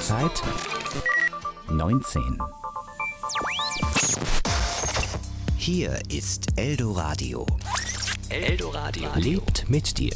Uhrzeit 19. Hier ist Eldoradio. Eldoradio lebt mit dir.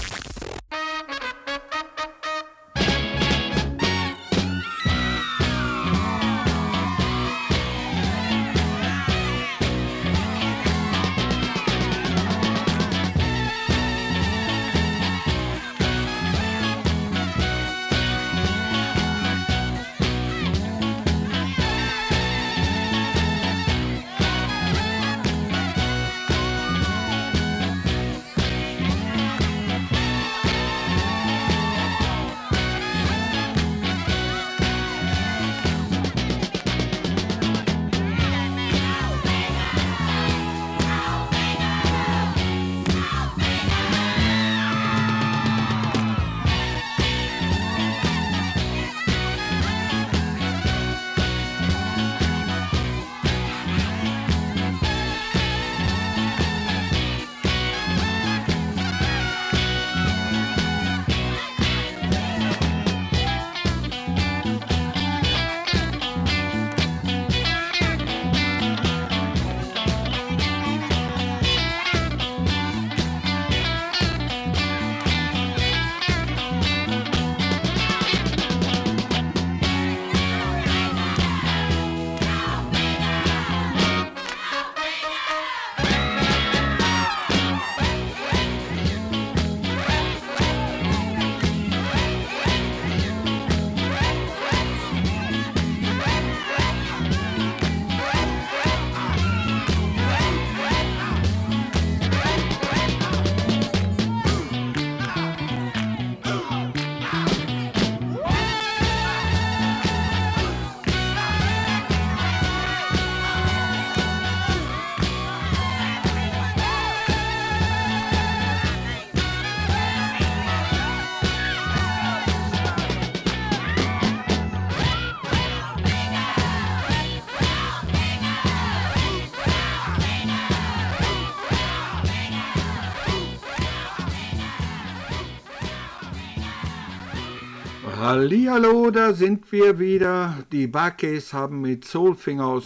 Hallihallo, da sind wir wieder. Die Buckeys haben mit Soulfinger aus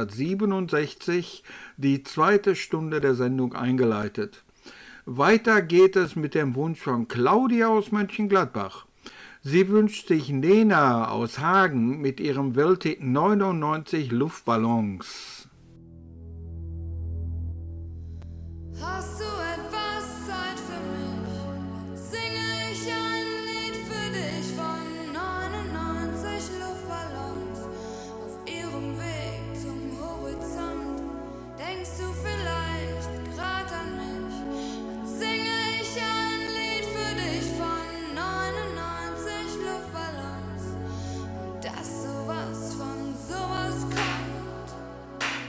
1967 die zweite Stunde der Sendung eingeleitet. Weiter geht es mit dem Wunsch von Claudia aus Mönchengladbach. Sie wünscht sich Nena aus Hagen mit ihrem Welthit 99 Luftballons. Hast du etwas Zeit für mich? Singe ich ein Lied für dich von 99 Luftballons auf ihrem Weg zum Horizont. Denkst du vielleicht grad an mich? Dann singe ich ein Lied für dich von 99 Luftballons und dass sowas von sowas kommt.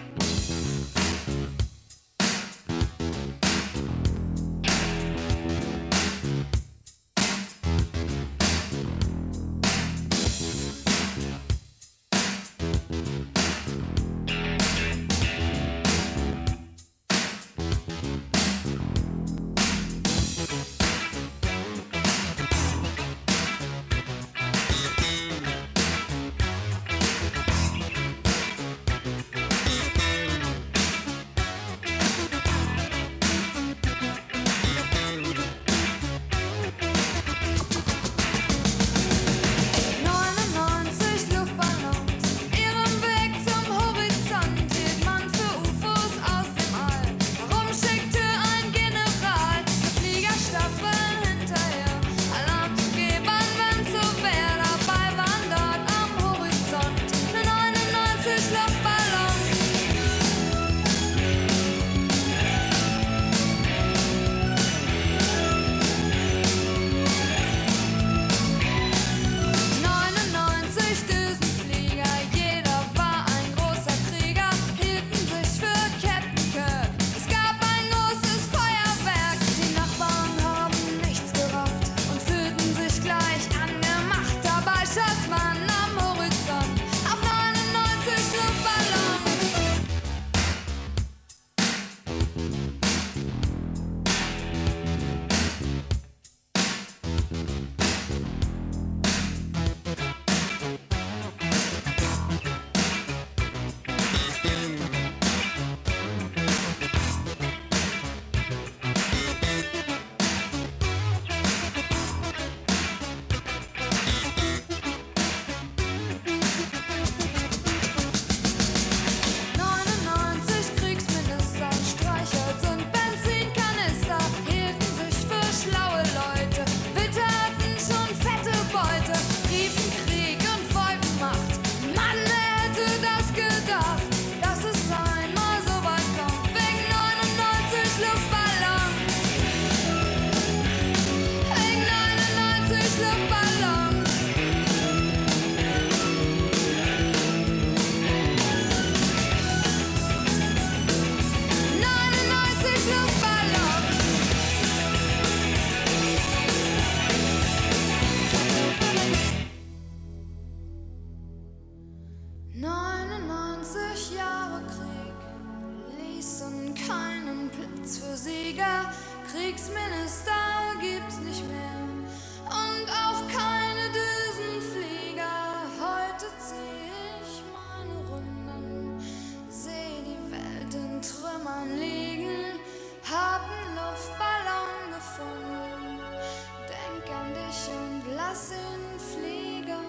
Flieger, Kriegsminister gibt's nicht mehr und auch keine Düsenflieger. Heute zieh ich meine Runden, seh die Welt in Trümmern liegen, hab 'n Luftballon gefunden, denk an dich und lass ihn fliegen.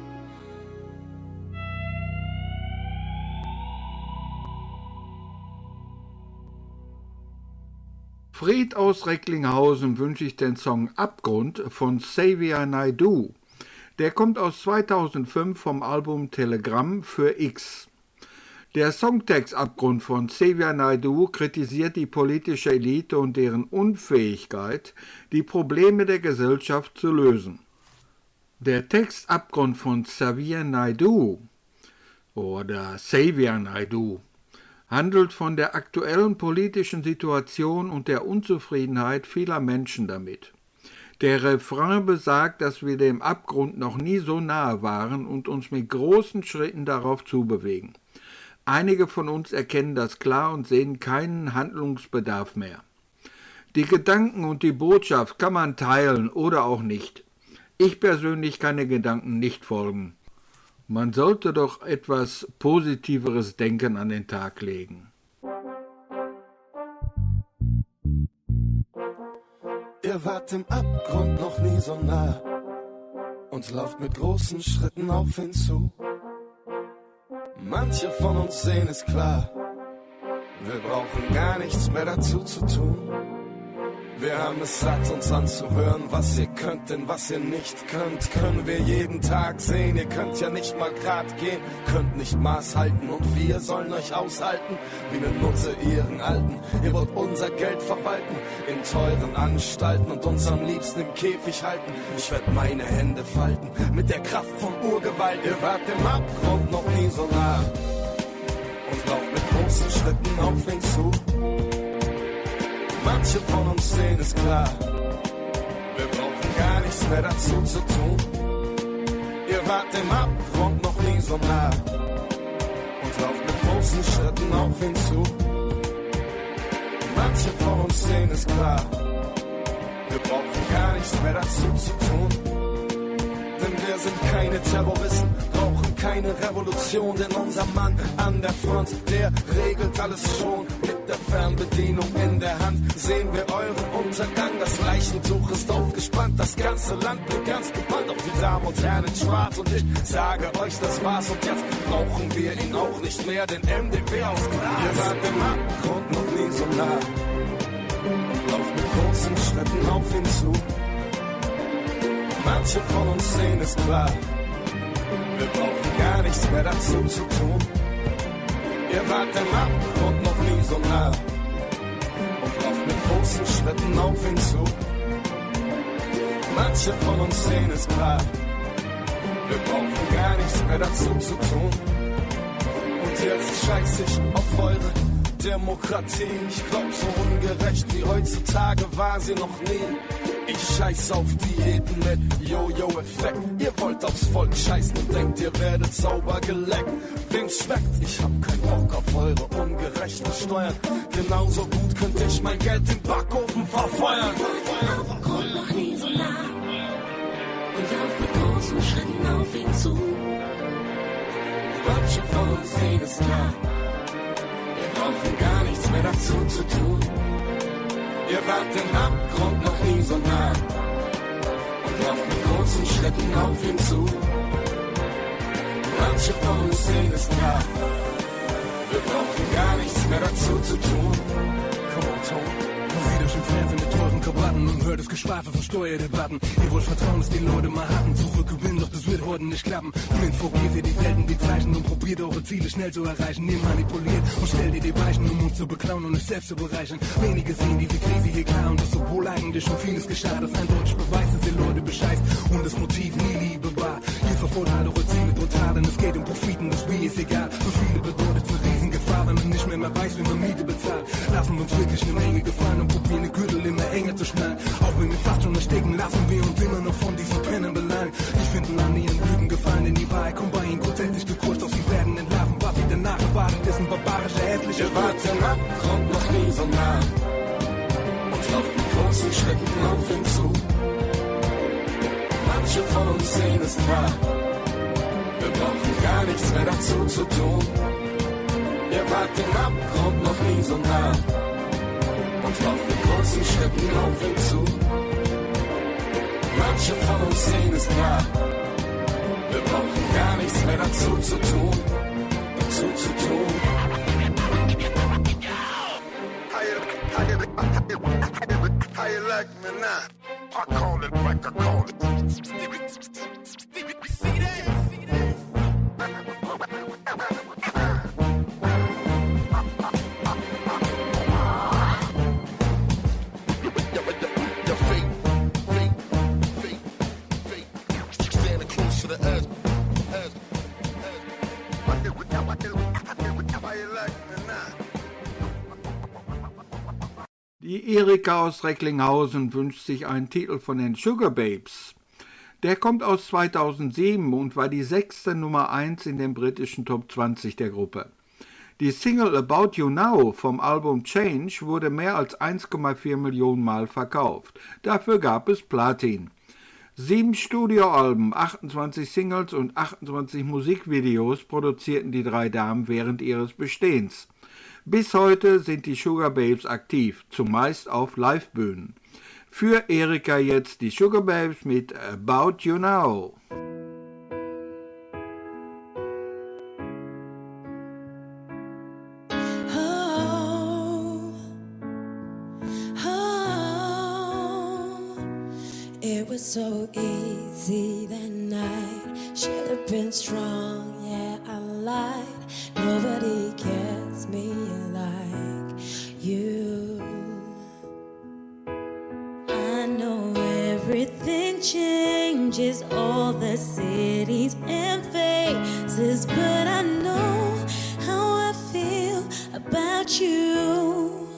Fried aus Recklinghausen wünsche ich den Song Abgrund von Xavier Naidoo. Der kommt aus 2005 vom Album Telegramm für X. Der Songtext Abgrund von Xavier Naidoo kritisiert die politische Elite und deren Unfähigkeit, die Probleme der Gesellschaft zu lösen. Der Text Abgrund von Xavier Naidoo oder Xavier Naidoo handelt von der aktuellen politischen Situation und der Unzufriedenheit vieler Menschen damit. Der Refrain besagt, dass wir dem Abgrund noch nie so nahe waren und uns mit großen Schritten darauf zubewegen. Einige von uns erkennen das klar und sehen keinen Handlungsbedarf mehr. Die Gedanken und die Botschaft kann man teilen oder auch nicht. Ich persönlich kann den Gedanken nicht folgen. Man sollte doch etwas positiveres Denken an den Tag legen. Ihr wart im Abgrund noch nie so nah und lauft mit großen Schritten auf ihn zu. Manche von uns sehen es klar, wir brauchen gar nichts mehr dazu zu tun. Wir haben es satt, uns anzuhören, was ihr könnt, denn was ihr nicht könnt, können wir jeden Tag sehen. Ihr könnt ja nicht mal grad gehen, könnt nicht Maß halten und wir sollen euch aushalten, wie eine Nutze ihren Alten. Ihr wollt unser Geld verwalten, in teuren Anstalten und uns am liebsten im Käfig halten. Ich werd meine Hände falten, mit der Kraft von Urgewalt. Ihr wart im Abgrund noch nie so nah und lauft mit großen Schritten auf ihn zu. Manche von uns sehen es klar, wir brauchen gar nichts mehr dazu zu tun. Ihr wart im Abgrund noch nie so nah und lauft mit großen Schritten auf ihn zu. Manche von uns sehen es klar, wir brauchen gar nichts mehr dazu zu tun. Denn wir sind keine Terroristen, brauchen keine Revolution, denn unser Mann an der Front, der regelt alles schon. Mit der Fernbedienung in der Hand sehen wir euren Untergang. Das Leichentuch ist aufgespannt, das ganze Land blickt ganz gebannt auf die Damen und Herren in Schwarz. Und ich sage euch, das war's und jetzt brauchen wir ihn auch nicht mehr, den MDW aus Glas. Ihr wart im Abgrund noch nie so nah und lauft mit großen Schritten auf ihn zu. Manche von uns sehen es klar, wir brauchen gar nichts mehr dazu zu tun. Ihr wart im Abgrund noch nie so nah und lauft mit großen Schritten auf ihn zu. Manche von uns sehen es klar, wir brauchen gar nichts mehr dazu zu tun. Und jetzt scheiß ich auf eure Demokratie. Ich glaub, so ungerecht wie heutzutage war sie noch nie. Ich scheiß auf Diäten mit Jojo-Effekt. Ihr wollt aufs Volk scheißen und denkt, ihr werdet sauber geleckt. Wem's schmeckt? Ich hab keinen Bock auf eure ungerechten Steuern. Genauso gut könnte ich mein Geld im Backofen verfeuern. Abgrund noch nie so nah und lauft mit großen Schritten auf ihn zu. Manche von uns sehen es klar, wir brauchen gar nichts mehr dazu zu tun. Ihr wart im Abgrund noch nie so nah und lauft mit großen Schritten auf ihn zu. Manche von uns sehen es klar, wir brauchen gar nichts mehr dazu zu tun. Come on, Tom. Man sieht euch im Fernsehen mit teuren Krawatten und hört das Geschwafel von Steuerdebatten. Ihr wollt Vertrauen, dass die Leute mal hatten, zurückgewinnen, doch das wird heute nicht klappen. Blind fokussiert ihr die Welten wie Zeichen und probiert eure Ziele schnell zu erreichen. Ihr manipuliert und stellt ihr die Weichen, um uns zu beklauen und euch selbst zu bereichern. Wenige sehen diese Krise hier klar und das obwohl eigentlich schon vieles geschah. Das eindeutig beweist, dass ihr Leute bescheißt und das Motiv nie Liebe war. Ihr verfolgt alle eure Ziele brutal, denn es geht um Profiten, das Wie ist egal. Für viele bedeutet es eine Riesengefahr, wenn man nicht mehr weiß, wie man Miete bezahlt. Lassen uns wirklich eine Menge gefallen und probieren den Gürtel immer enger zu schnallen. Auch wenn wir fast schon ersticken, lassen wir uns immer noch von diesen Pennen belangen. Ich finde an ihren Lügen gefallen, denn die Wahrheit kommt bei ihnen grundsätzlich gekurzt, doch sie werden entlarven. Was sie danach erwartet, ist ein barbarischer, hässlicher. Ihr wart im Abgrund noch nie so nah auf ihn zu. Manche von uns sehen es klar, wir brauchen gar nichts mehr dazu zu tun. Ihr wart dem Abgrund noch nie so nah und lauft mit kurzen Schritten auf ihn zu. Manche von uns sehen es klar, wir brauchen gar nichts mehr dazu zu tun. How you like me now? I call it like I call it. See that? Standing close to the edge. How you like me now? Die Erika aus Recklinghausen wünscht sich einen Titel von den Sugar Babes. Der kommt aus 2007 und war die 6. Nummer 1 in den britischen Top 20 der Gruppe. Die Single About You Now vom Album Change wurde mehr als 1,4 Millionen Mal verkauft. Dafür gab es Platin. 7 Studioalben, 28 Singles und 28 Musikvideos produzierten die drei Damen während ihres Bestehens. Bis heute sind die Sugar Babes aktiv, zumeist auf Livebühnen. Für Erika jetzt die Sugar Babes mit About You Now. It was so easy that night. Should have been strong, yeah, I lied. Nobody gets me like you. I know everything changes, all the cities and faces, but I know how I feel about you.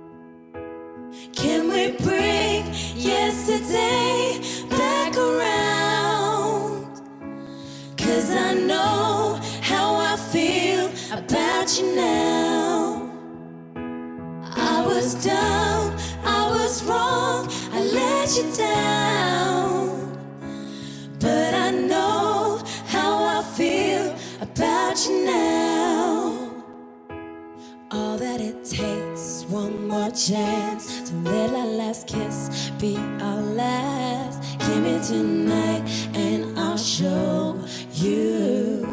Can we bring yesterday back around? 'Cause I know how I feel about you now. I was dumb, I was wrong, I let you down. But I know how I feel about you now. All that it takes, one more chance to let our last kiss be our last. Give me tonight and I'll show you.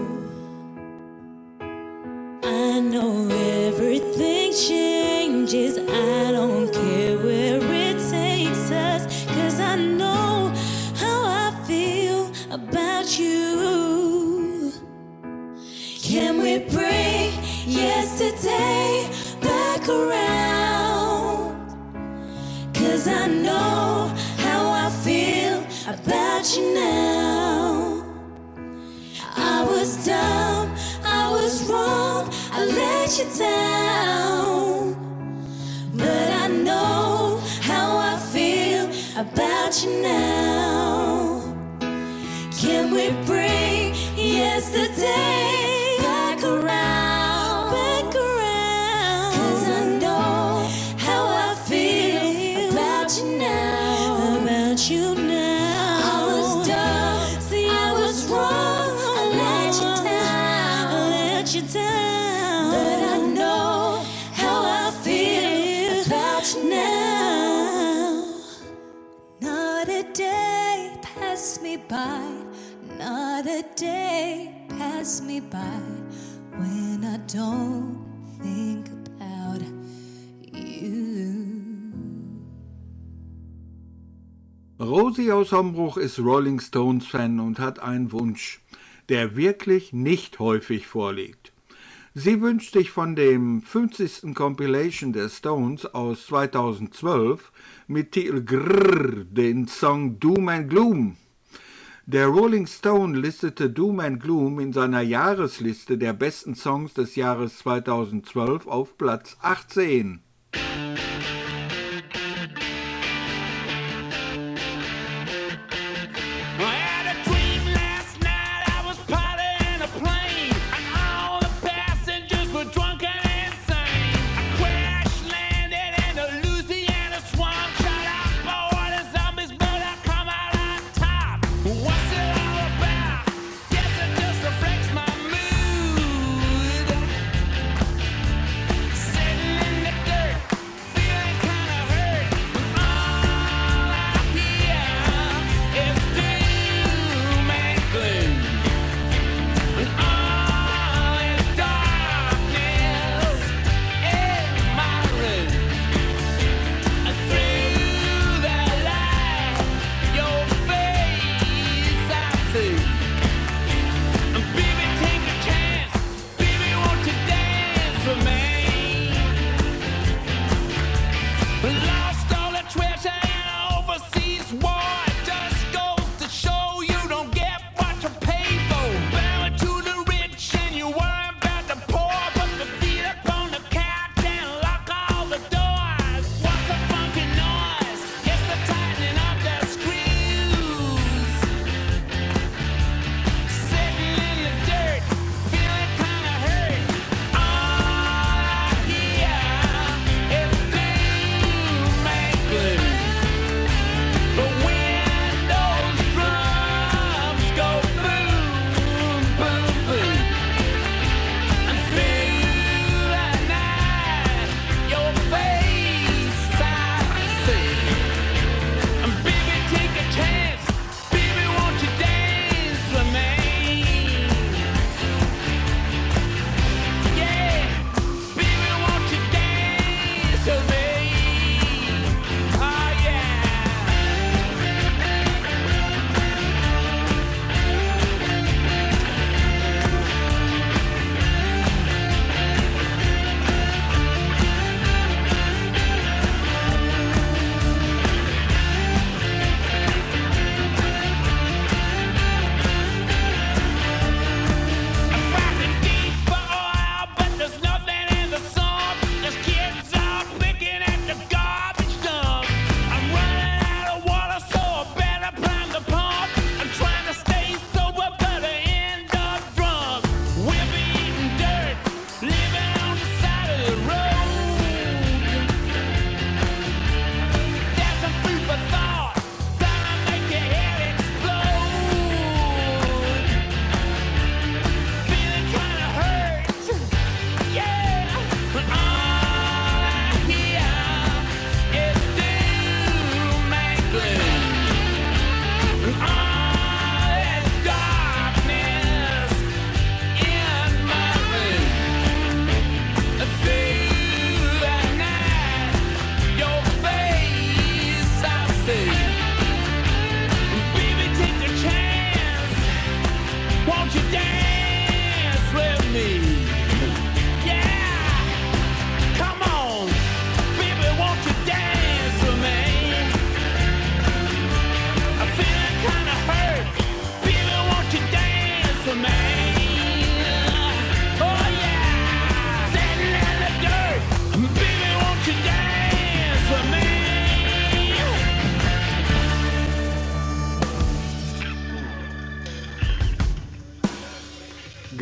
I know everything changes, I don't care where it takes us, 'cause I know how I feel about you. Can we bring yesterday back around? 'Cause I know how I feel about you now. I was dumb, I was wrong, I let you down. But I know how I feel about you now. Can we bring yesterday back around? Back around. 'Cause I know how I feel about you now. About you now. I was dumb, see I was wrong, I let you down. I let you down. But I know how I feel about you now. Not a day pass me by, not a day pass me by when I don't think about you. Rosi aus Hombruch ist Rolling Stones Fan und hat einen Wunsch, der wirklich nicht häufig vorliegt. Sie wünscht sich von dem 50. Compilation der Stones aus 2012 mit Titel Grrr den Song Doom and Gloom. Der Rolling Stone listete Doom and Gloom in seiner Jahresliste der besten Songs des Jahres 2012 auf Platz 18. Louisiana swamp, shut up, boy, what is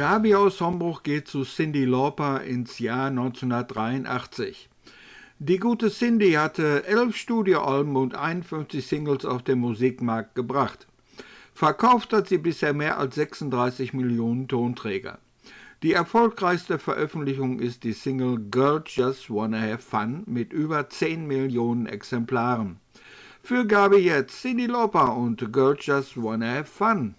Gabi aus Hombruch geht zu Cyndi Lauper ins Jahr 1983. Die gute Cyndi hatte 11 Studioalben und 51 Singles auf den Musikmarkt gebracht. Verkauft hat sie bisher mehr als 36 Millionen Tonträger. Die erfolgreichste Veröffentlichung ist die Single Girls Just Wanna Have Fun mit über 10 Millionen Exemplaren. Für Gabi jetzt Cyndi Lauper und Girls Just Wanna Have Fun.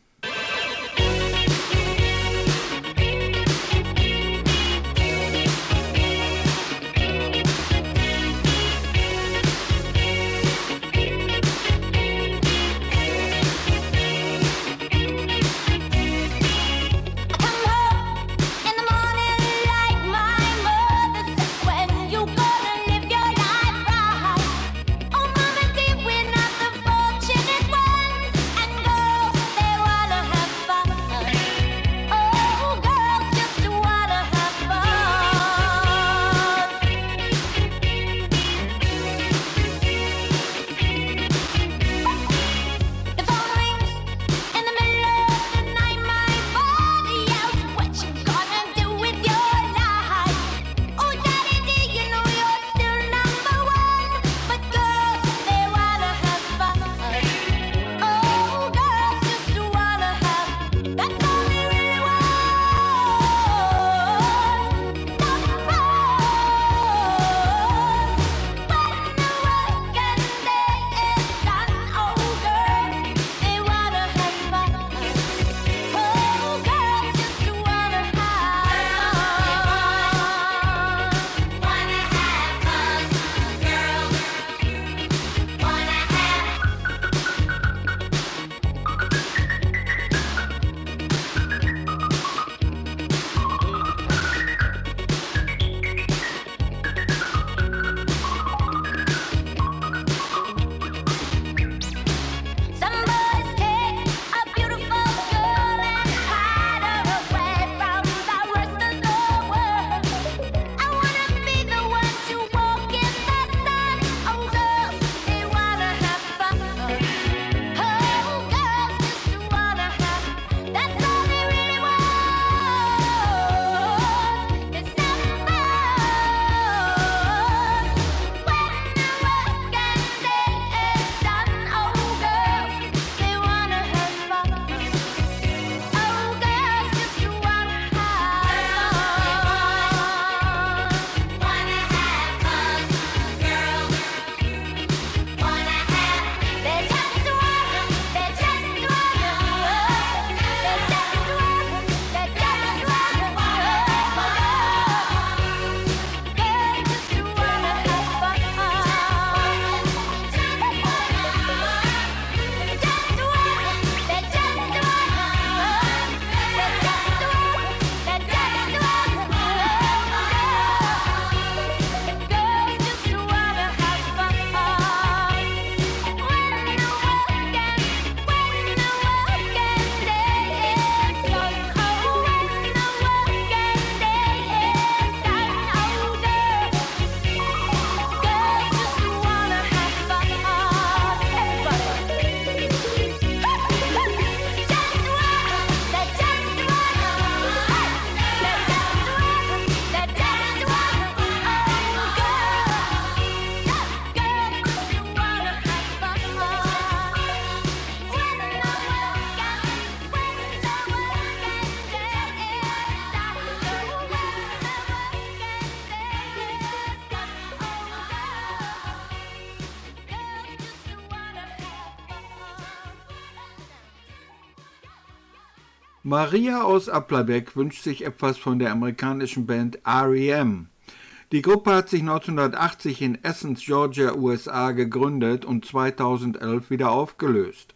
Maria aus Applerbeck wünscht sich etwas von der amerikanischen Band R.E.M. Die Gruppe hat sich 1980 in Athens, Georgia, USA gegründet und 2011 wieder aufgelöst.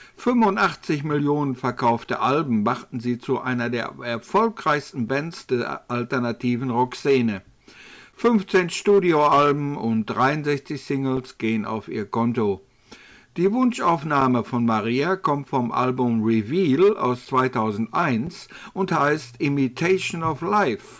85 Millionen verkaufte Alben machten sie zu einer der erfolgreichsten Bands der alternativen Rockszene. 15 Studioalben und 63 Singles gehen auf ihr Konto. Die Wunschaufnahme von Maria kommt vom Album Reveal aus 2001 und heißt Imitation of Life.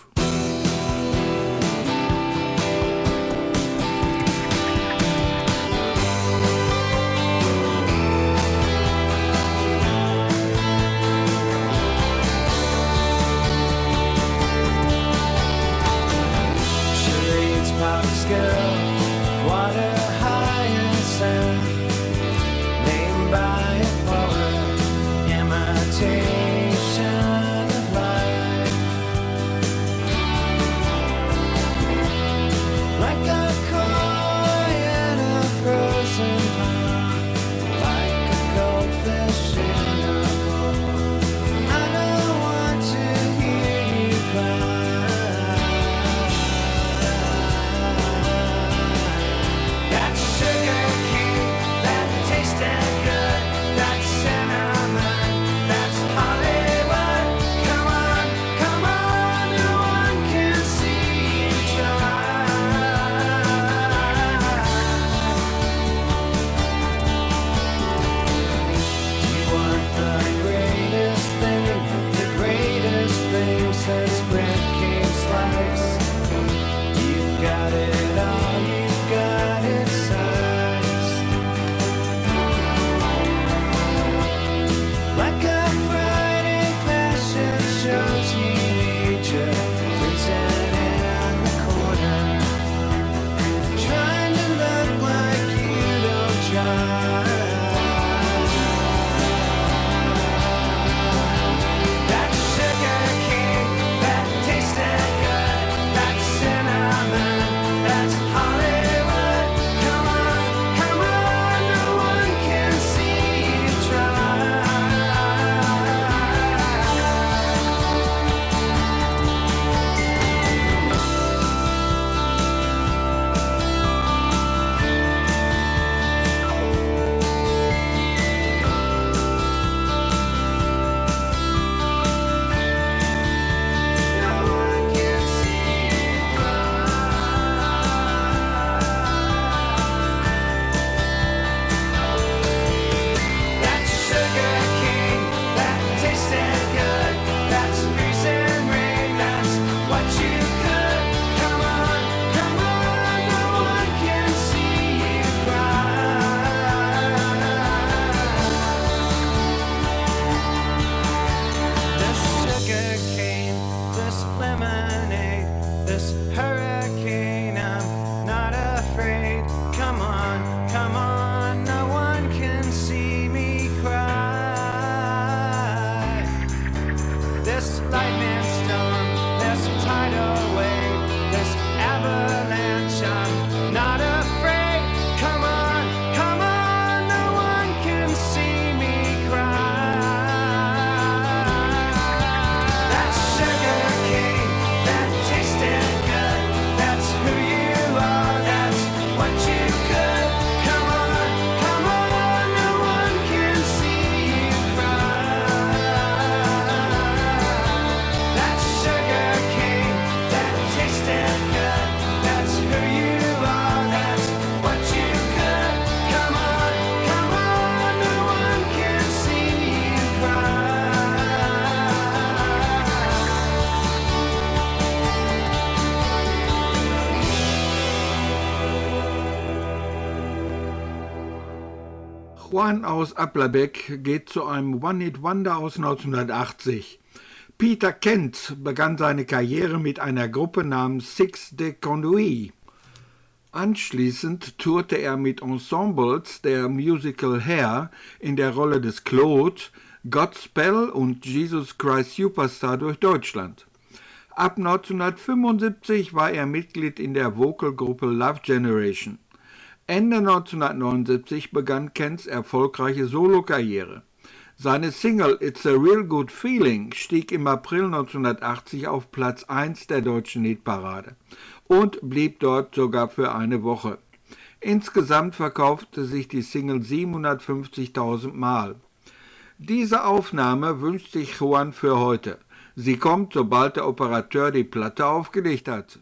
Juan aus Applerbeck geht zu einem One-Hit-Wonder aus 1980. Peter Kent begann seine Karriere mit einer Gruppe namens Six de Conduit. Anschließend tourte er mit Ensembles der Musical Hair in der Rolle des Claude, Godspell und Jesus Christ Superstar durch Deutschland. Ab 1975 war er Mitglied in der Vocalgruppe Love Generation. Ende 1979 begann Kents erfolgreiche Solokarriere. Seine Single It's a Real Good Feeling stieg im April 1980 auf Platz 1 der deutschen Hitparade und blieb dort sogar für eine Woche. Insgesamt verkaufte sich die Single 750.000 Mal. Diese Aufnahme wünscht sich Juan für heute. Sie kommt, sobald der Operateur die Platte aufgelegt hat.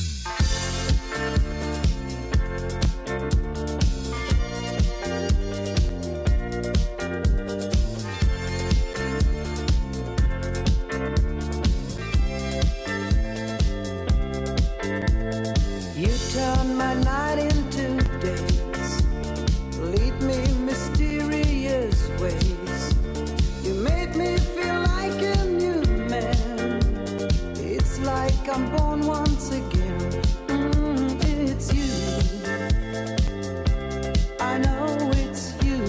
You turn my night into days, lead me mysterious ways. You made me feel like a new man. It's like I'm born once again. It's you. I know it's you.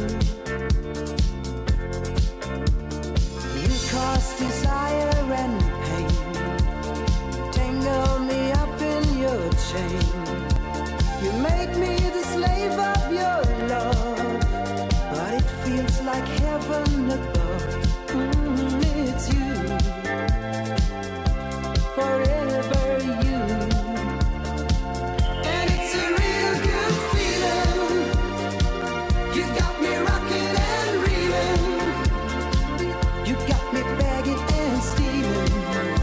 You cause desire and pain, tangle me up in your chain. You make me the slave of your love, but it feels like heaven above. It's you, forever you. And it's a real good feeling. You got me rocking and reeling. You got me begging and stealing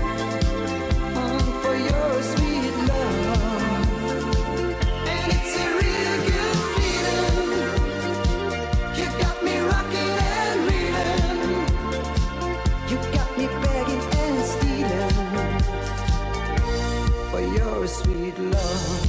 for your sweet love. And it's a real good feeling. You got me rocking and reeling. You got me begging and stealing for your sweet love.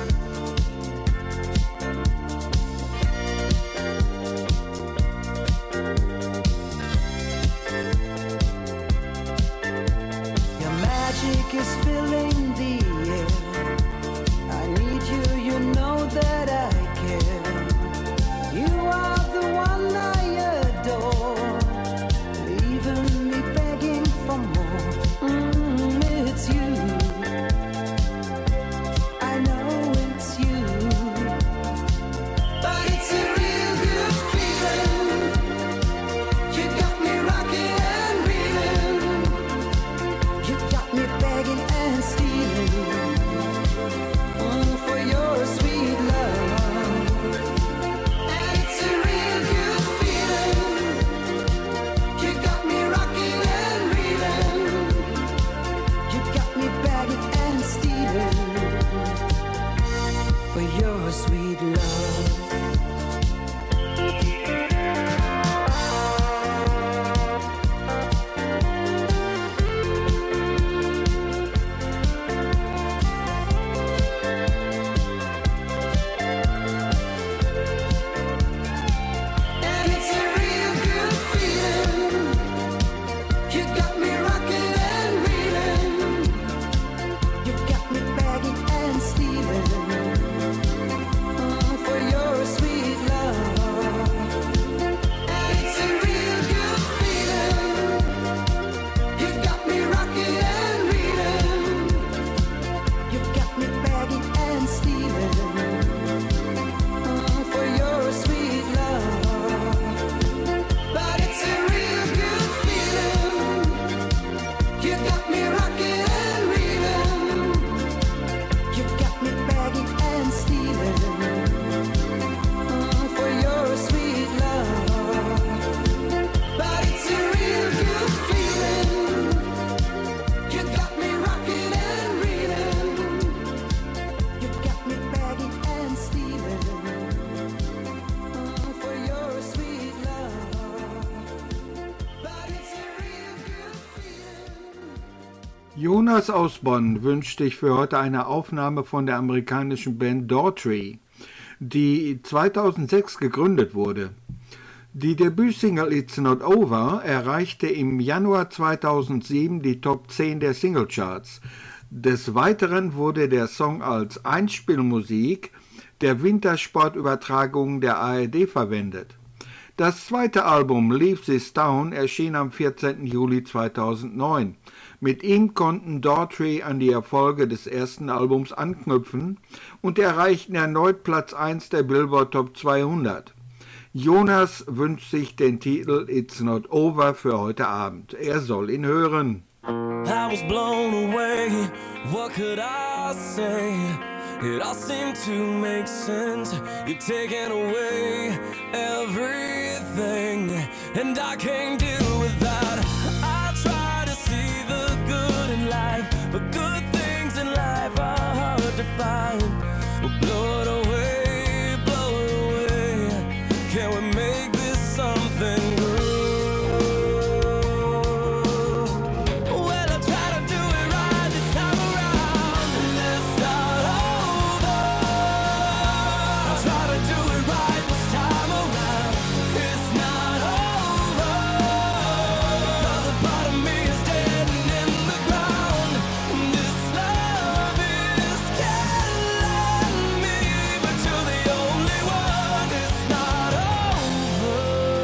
Your magic is filling the air. I need you, you know that I care. You are the one I adore, leaving me begging for more. It's you. I know it's you. But it's a real good feeling. You got me rocking and reeling. You got me begging and stealing for your sweet love. And it's a real good feeling. You got me rocking and reeling. You got me begging and stealing for your sweet love. And it's a real good feeling. You got me rocking and reeling. You got me begging and stealing for your sweet love. And it's a real good feeling. You got me rocking and reeling. You got me begging and stealing for your sweet love. But it's a real good feeling. You got me rocking and reeling. You got me begging and stealing for your sweet love. But it's a real good feeling. You got me rocking and reeling. You got me begging and stealing for your sweet love. But it's a real good feeling. Jonas aus Bonn wünscht sich für heute eine Aufnahme von der amerikanischen Band Daughtry, die 2006 gegründet wurde. Die Debütsingle It's Not Over erreichte im Januar 2007 die Top 10 der Singlecharts. Des Weiteren wurde der Song als Einspielmusik der Wintersportübertragung der ARD verwendet. Das zweite Album Leave This Town erschien am 14. Juli 2009. Mit ihm konnten Daughtry an die Erfolge des ersten Albums anknüpfen und erreichten erneut Platz 1 der Billboard Top 200. Jonas wünscht sich den Titel It's Not Over für heute Abend. Er soll ihn hören. I was blown away, what could I say? It all seemed to make sense. You're taking away everything, and I can't deal with that. I try to see the good in life, but good things in life are hard to find. Well, blow it away, blow it away. Can we make this something good? Well, I try to do it right this time around, and let's start over. I try to do it right this time around. It's not over, 'cause a part of me is dead and in the ground. This love is killing me, but you're the only one. It's not over.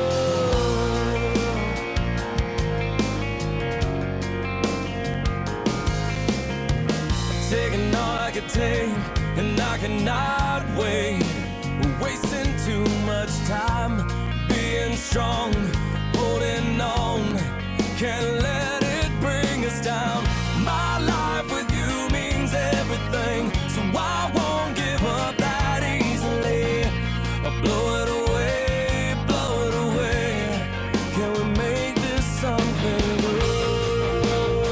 Taking all I could take, and I cannot wait. We're wasting too much time being strong, holding on. Can't let it bring us down. My life with you means everything, so I won't give up that easily. I'll blow it away, blow it away. Can we make this something good?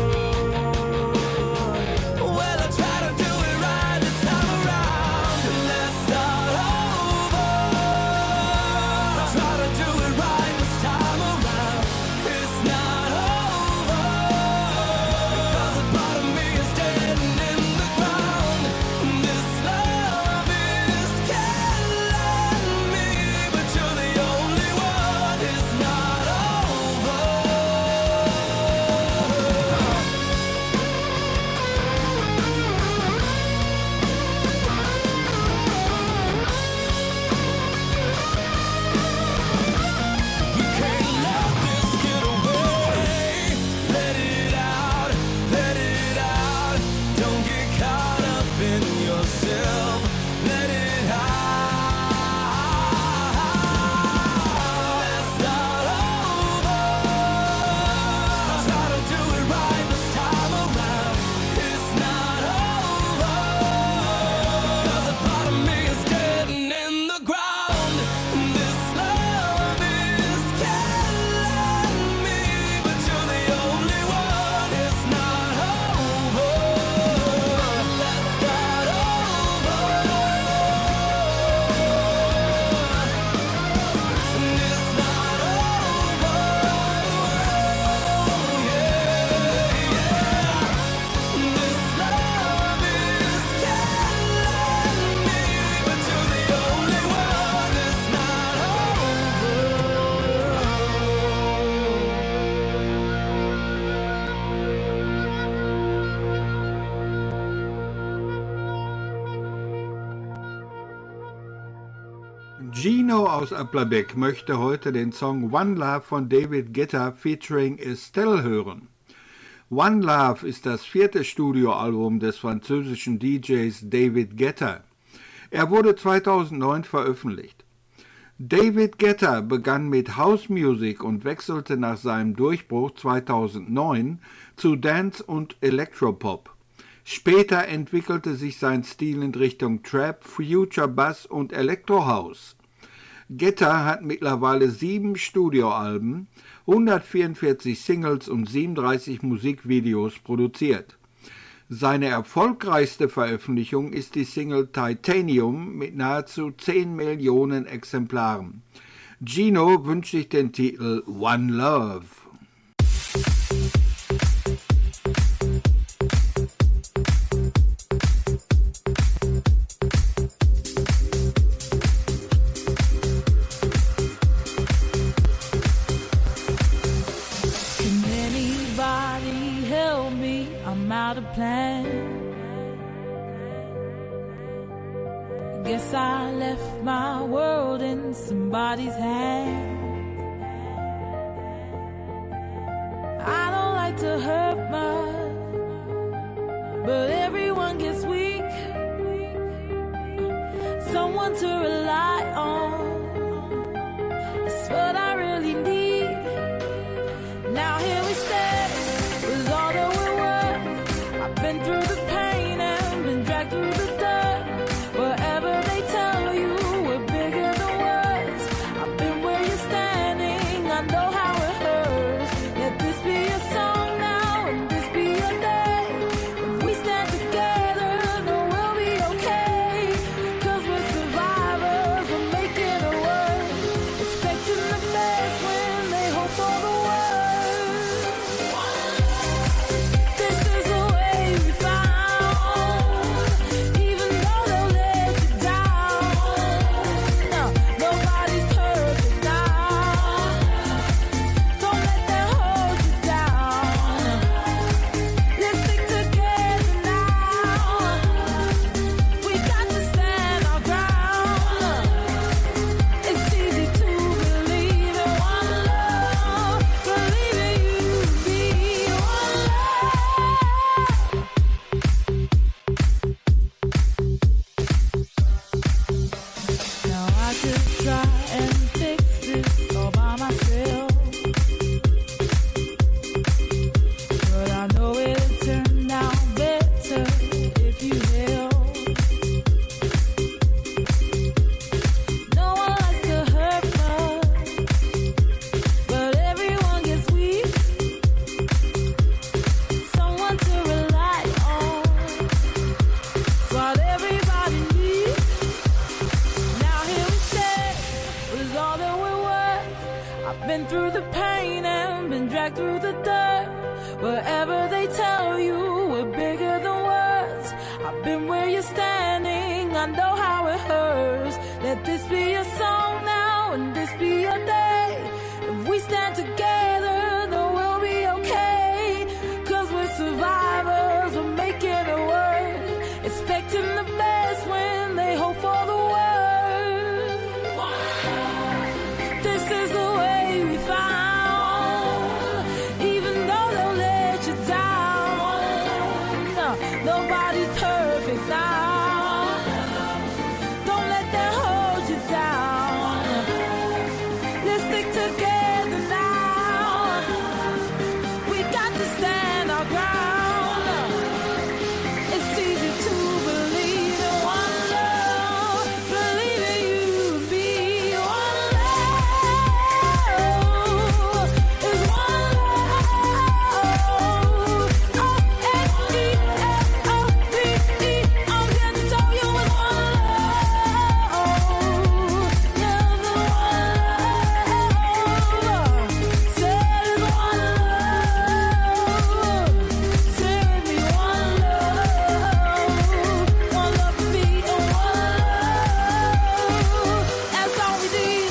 Well, I try to do it right this time around, and let's start over. I try to do it right this time around. It's not over, 'cause a part of me is dead and in the ground. This love is killing me, but you're the only one. It's not over. We can't let this get away. Let it out, let it out. Don't get caught up in yourself. Let it out. Let's start over. I try to do it right this time around. It's not over, 'cause a part of me is dead and in the ground. This love is killing me, but you're the only one. It's not over. Let's start over. It's not over. This love is killing me, but you're the only one. It's not Gino aus Applerbeck möchte heute den Song One Love von David Guetta featuring Estelle hören. One Love ist das 4. Studioalbum des französischen DJs David Guetta. Er wurde 2009 veröffentlicht. David Guetta begann mit House Music und wechselte nach seinem Durchbruch 2009 zu Dance und Electropop. Später entwickelte sich sein Stil in Richtung Trap, Future Bass und Electro House. Guetta hat mittlerweile 7 Studioalben, 144 Singles und 37 Musikvideos produziert. Seine erfolgreichste Veröffentlichung ist die Single Titanium mit nahezu 10 Millionen Exemplaren. Gino wünscht sich den Titel One Love. nobody's hand. I don't like to hurt much, but everyone gets weak. Someone to rely on, that's what I really need. Now here we stand with all that we're worth. I've been through the pain and been dragged through the dirt. Whatever they tell you, we're bigger than words. I've been where you're standing, I know how it hurts. Let this be a song now and this be a day. If we stand together, then we'll be okay. 'Cause we're survivors, we're making it work. Expecting the best when they hope for the worst. This is the way we found. Even though they'll let you down, no, nobody's perfect now. Don't let them hold you down. Let's stick together now. We got to stand our ground. It's easy to believe in one love, believe in you and me, one love. Now I could try and fix this all by myself, but I know it'll turn out better if you help. No one likes to hurt much, but everyone gets weak. Someone to rely on, it's what everybody needs. Now here we stand with all that we're worth. I've been through the pain and been dragged through the dirt. Whatever they tell you, we're bigger than words. I've been where you're standing, I know how it hurts. Let this be a song now and this be a day. If we stand together, then we'll be okay. 'Cause we're survivors, we're making it work. Expecting the best when they hope for the worst. This is the way we found. Even though they'll let you down, no, nobody's perfect now. Don't let them hold you down. Let's stick together now. We got to stand our ground. It's easy to believe in one love, believe in you and me. One love is one love. O-N-E-L-O-V-E. I'm here to tell you it's one love. Never one love. Say it's one love. Say with me one love. One love for me and one love. That's all we need.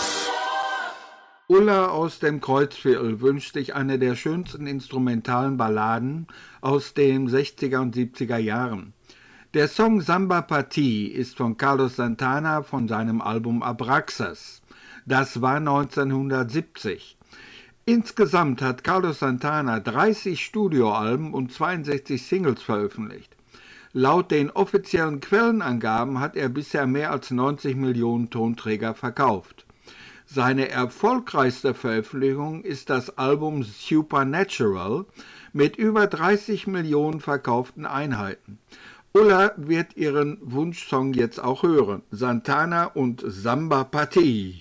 Ulla aus dem Kreuzviertel wünscht sich eine der schönsten instrumentalen Balladen aus den 60er und 70er Jahren. Der Song Samba Partie ist von Carlos Santana von seinem Album Abraxas. Das war 1970. Insgesamt hat Carlos Santana 30 Studioalben und 62 Singles veröffentlicht. Laut den offiziellen Quellenangaben hat er bisher mehr als 90 Millionen Tonträger verkauft. Seine erfolgreichste Veröffentlichung ist das Album Supernatural mit über 30 Millionen verkauften Einheiten. Ulla wird ihren Wunschsong jetzt auch hören. Santana und Samba Partie.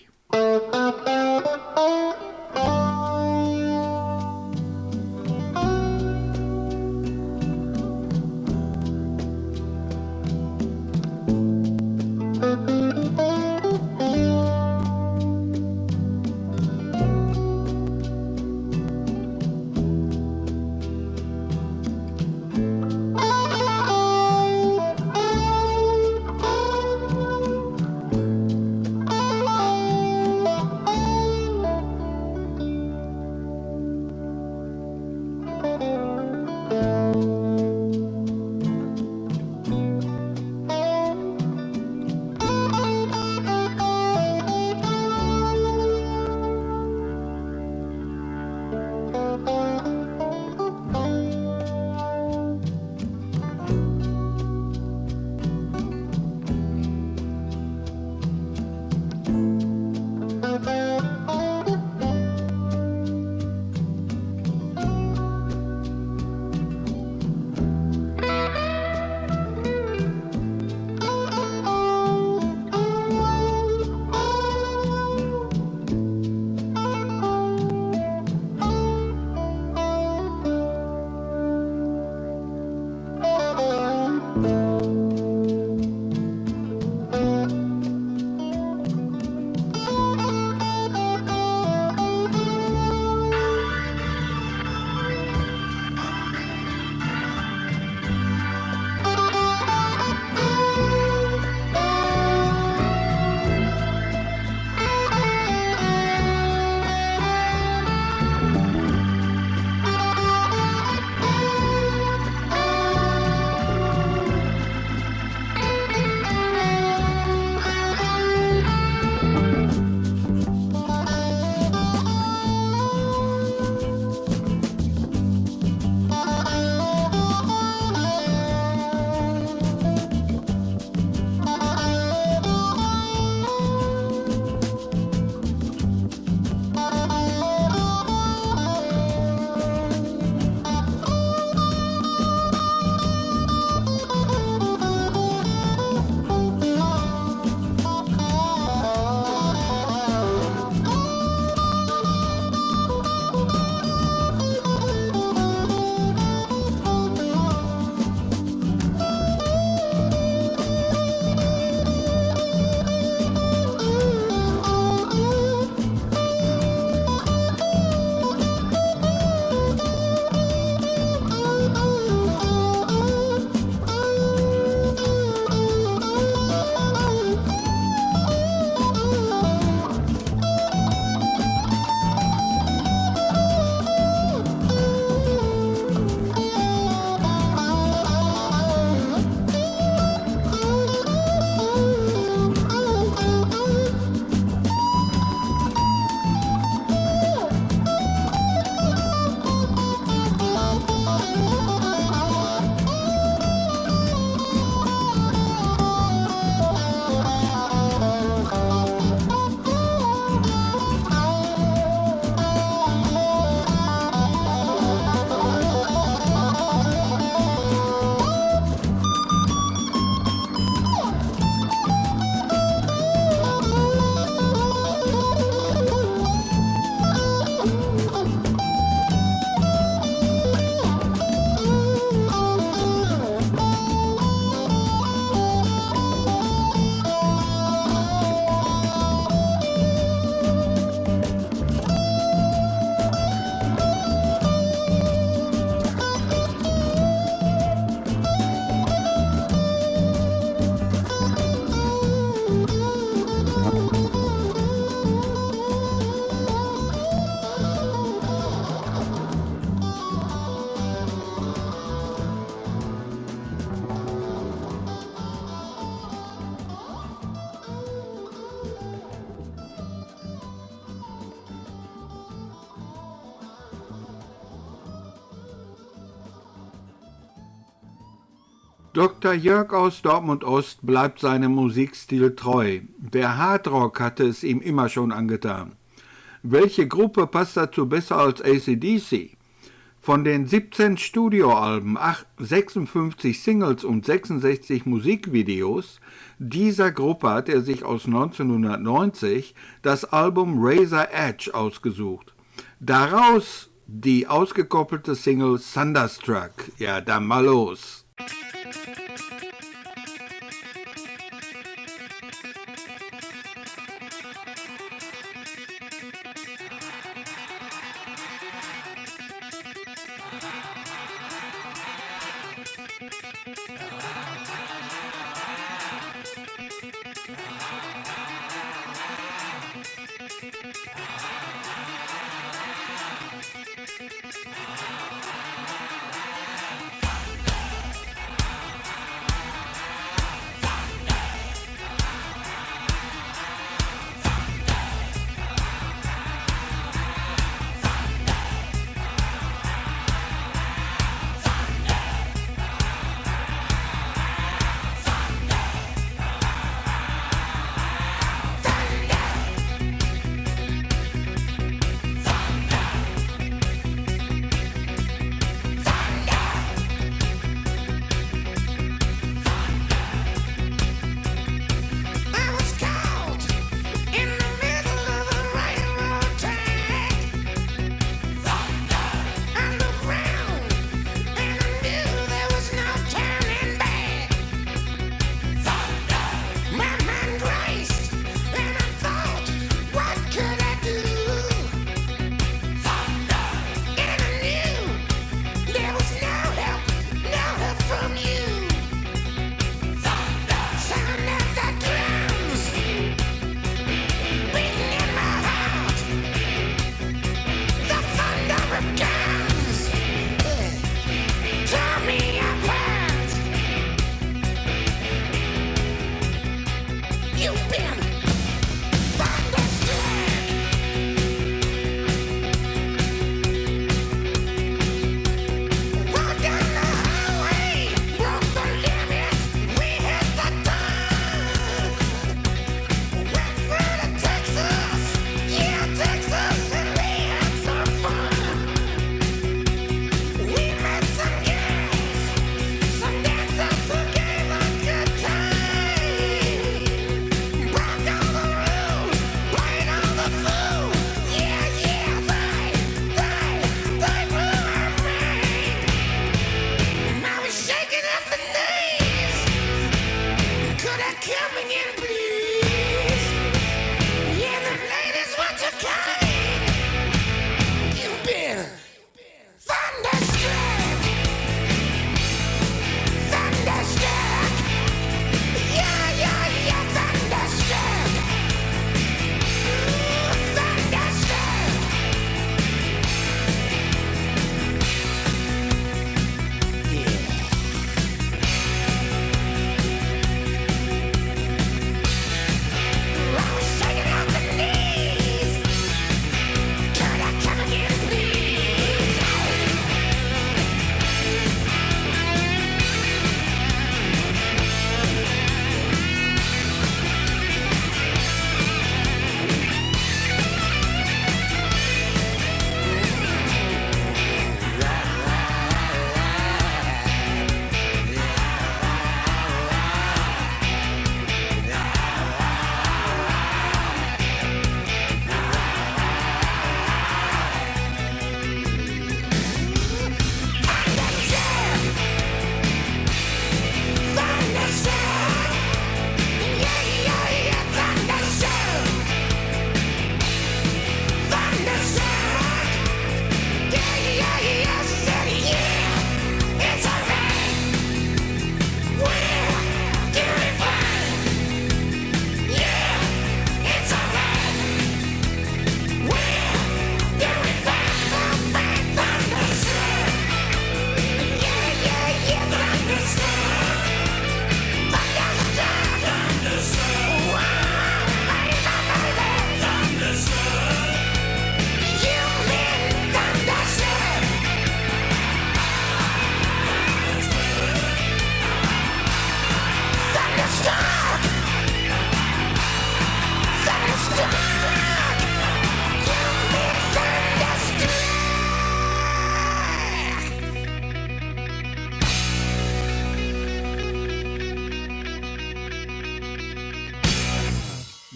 Dr. Jörg aus Dortmund-Ost bleibt seinem Musikstil treu. Der Hardrock hatte es ihm immer schon angetan. Welche Gruppe passt dazu besser als AC/DC? Von den 17 Studioalben, 56 Singles und 66 Musikvideos dieser Gruppe hat er sich aus 1990 das Album Razor Edge ausgesucht. Daraus die ausgekoppelte Single Thunderstruck. Ja, dann mal los.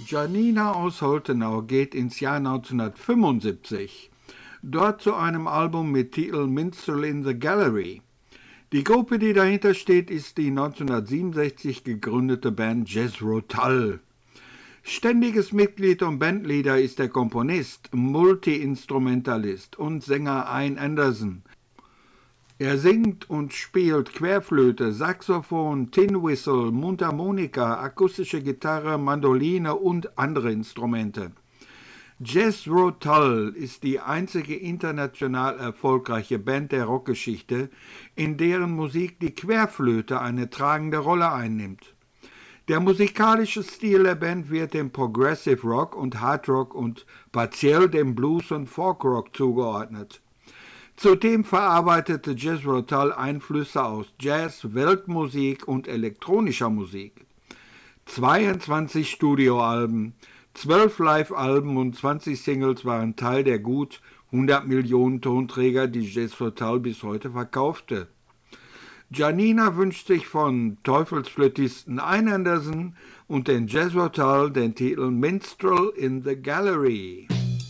Janina aus Holtenau geht ins Jahr 1975. Dort zu einem Album mit Titel Minstrel in the Gallery. Die Gruppe, die dahinter steht, ist die 1967 gegründete Band Jethro Tull. Ständiges Mitglied und Bandleader ist der Komponist, Multi-Instrumentalist und Sänger Ian Anderson. Er singt und spielt Querflöte, Saxophon, Tin Whistle, Mundharmonika, akustische Gitarre, Mandoline und andere Instrumente. Jethro Tull ist die einzige international erfolgreiche Band der Rockgeschichte, in deren Musik die Querflöte eine tragende Rolle einnimmt. Der musikalische Stil der Band wird dem Progressive Rock und Hard Rock und partiell dem Blues und Folk Rock zugeordnet. Zudem verarbeitete Jethro Tull Einflüsse aus Jazz, Weltmusik und elektronischer Musik. 22 Studioalben, 12 Live-Alben und 20 Singles waren Teil der gut 100 Millionen Tonträger, die Jethro Tull bis heute verkaufte. Janina wünscht sich von Teufelsflötisten Ian Anderson und den Jethro Tull den Titel Minstrel in the Gallery.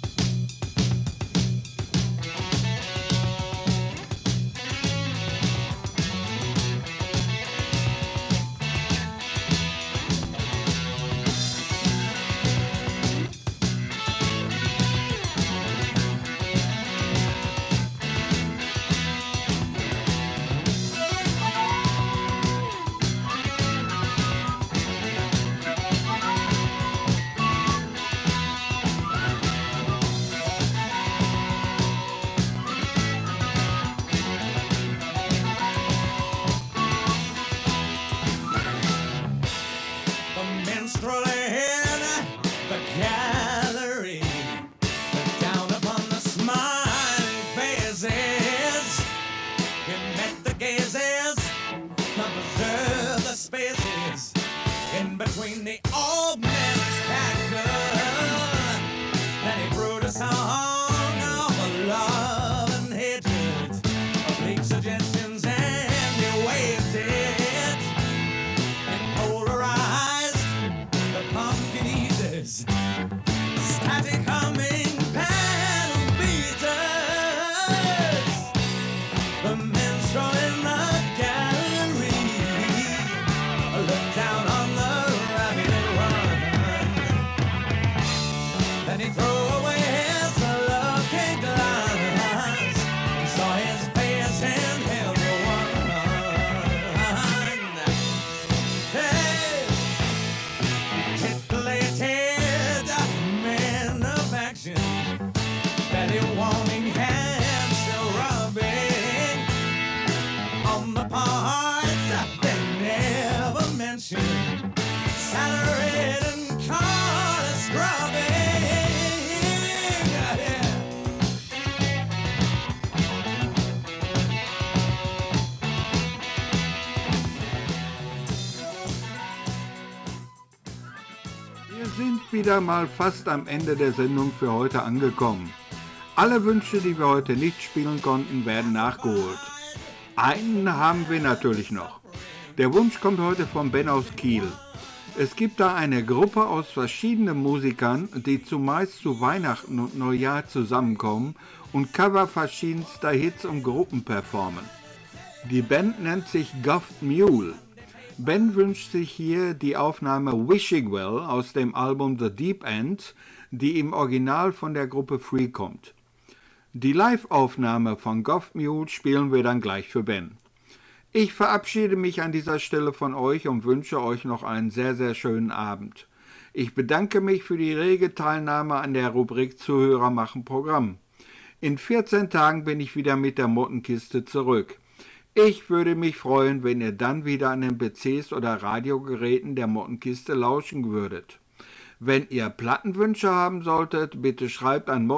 Wieder mal fast am Ende der Sendung für heute angekommen. Alle Wünsche, die wir heute nicht spielen konnten, werden nachgeholt. Einen haben wir natürlich noch. Der Wunsch kommt heute von Ben aus Kiel. Es gibt da eine Gruppe aus verschiedenen Musikern, die zumeist zu Weihnachten und Neujahr zusammenkommen und Cover verschiedenster Hits und Gruppen performen. Die Band nennt sich Goft Mule. Ben wünscht sich hier die Aufnahme Wishing Well aus dem Album The Deep End, die im Original von der Gruppe Free kommt. Die Live-Aufnahme von Goft Mule spielen wir dann gleich für Ben. Ich verabschiede mich an dieser Stelle von euch und wünsche euch noch einen sehr, sehr schönen Abend. Ich bedanke mich für die rege Teilnahme an der Rubrik Zuhörer machen Programm. In 14 Tagen bin ich wieder mit der Mottenkiste zurück. Ich würde mich freuen, wenn ihr dann wieder an den PCs oder Radiogeräten der Mottenkiste lauschen würdet. Wenn ihr Plattenwünsche haben solltet, bitte schreibt an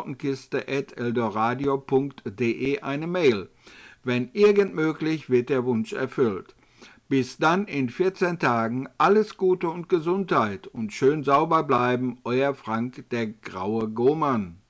mottenkiste@eldoradio.de eine Mail. Wenn irgend möglich, wird der Wunsch erfüllt. Bis dann in 14 Tagen, alles Gute und Gesundheit und schön sauber bleiben, euer Frank, der graue Gohmann.